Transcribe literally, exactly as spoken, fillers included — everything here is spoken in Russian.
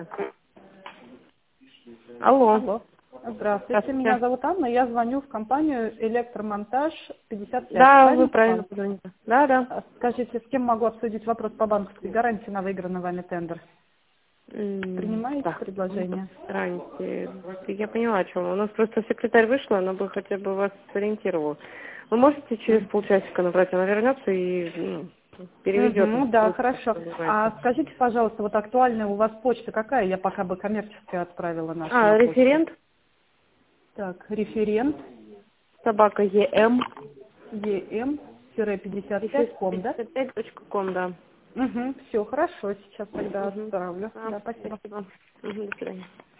Алло. Алло. Здравствуйте, Здравствуйте. меня зовут Анна, я звоню в компанию «Электромонтаж пятьдесят пять». Да, вы правильно Вам? позвоните. Да, да. А Скажите, с кем могу обсудить вопрос по банковской гарантии на выигранный вами тендер? М, Принимаете Так, предложение? раньше. Я поняла, о чем. У нас просто секретарь вышла, она бы хотя бы вас сориентировала. Вы можете через полчасика набрать, она вернется и ну, переведет. Угу, да, инструкцию, хорошо. что называется. А скажите, пожалуйста, вот актуальная у вас почта какая? Я пока бы коммерческая отправила нашу А, на почту. референт, Так, референт собака ем, ем пятьдесят пять ком, да? пятьдесят пять точка ком, да. Угу, все, хорошо, сейчас тогда Угу. отправлю. А, Да, спасибо. спасибо. Угу, до свидания.